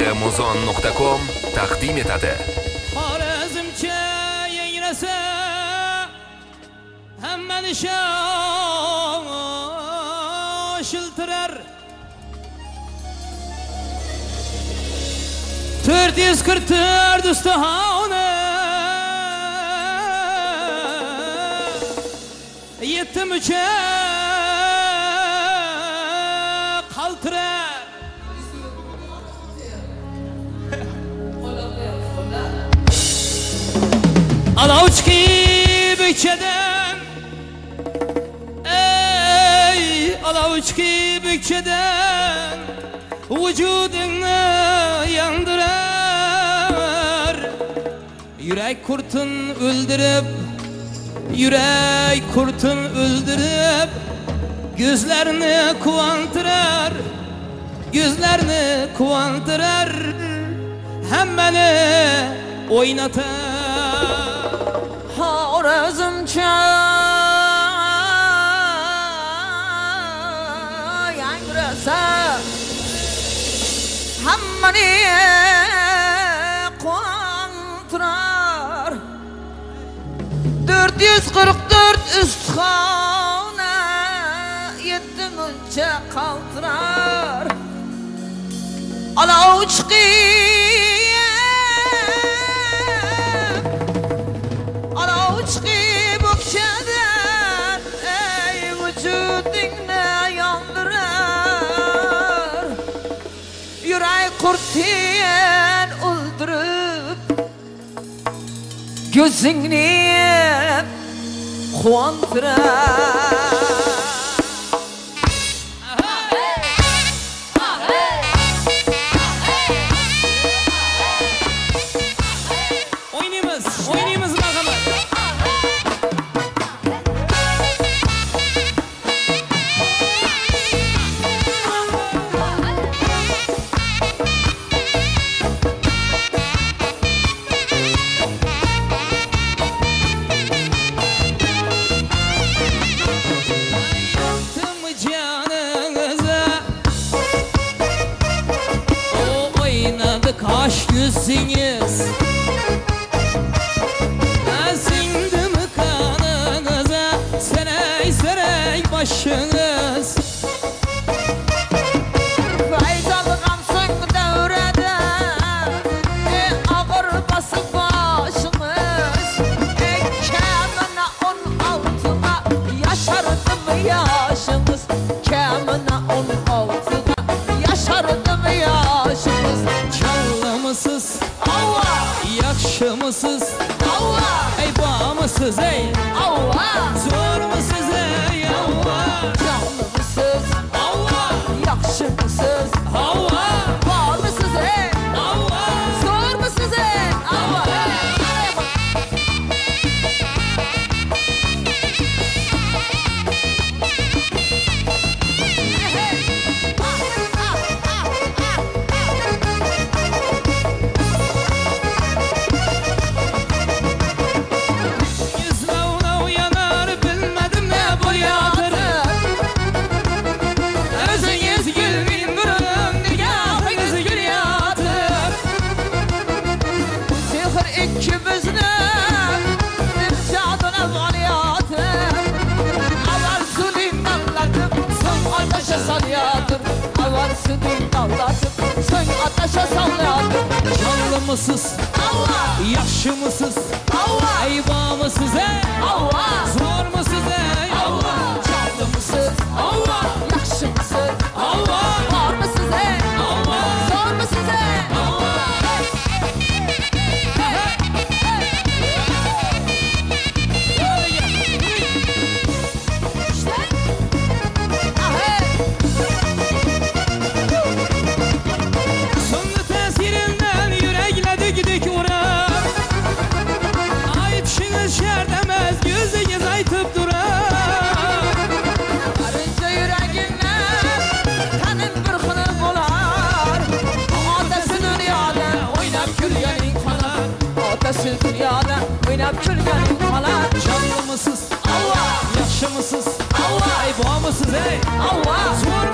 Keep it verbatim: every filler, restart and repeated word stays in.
nuqta muzon nuqta com taqdim etadi. Xorazmcha yangrasa hammani shoshiltirar. to'rt yuz qirq to'rt ustahona yetti mucha qaltirar. Alavçki bükçeden, ey alavçki bükçeden vücudunu yandırar. Yürek kurtun öldürüp, yürek kurtun öldürüp gözlerini kuvantırar, gözlerini kuvantırar, hemmeni oynatar. Xorazmcha yangrasa hammani quvontirar. to'rt yuz qirq to'rt ustixona yetti muncha qaltirar. Olov chiqib olov chiqib o'kshadan, ey vujudingni yondirar. Yurak qurtin o'ldirib ko'zingni quvontirar. Kaş yüzünüz sindi mi kanınıza, serey serey başınız. Faydalıqamsın devrede ey ağır basıp başımız. Ey kemine on altıda yaşardı mı yaşımız, kemine on altıda yaşardı mı yaşımız. Mısız, Allah, yakşı mısız, Allah, ey bağ mısız, ey Allah, zor mısız, ey Allah, canlı mısız, Allah, yakşı mısız, Allah, bağ mısız, ey Allah, zor mısız, ey Allah, ey. Ateşe sallayadır. Canlı mısız, Allah, yakşı mısız, Allah, ey bağ mısız, ey Allah, zor mısız, ey Allah, canlı mısız, Allah, yakşı mısız, Allah, var mısız, ey Allah, zor mısız, ey Allah. Yüzünüz aytıp durar. Arınca yüreğinden kanın bir kınır olar. Adası dünyada oynap gülgenin kalar. Adası dünyada oynap gülgenin kalar. Canlı mısız, Allah, yakşı mısız, Allah, ey bağ mısız, ey Allah, zor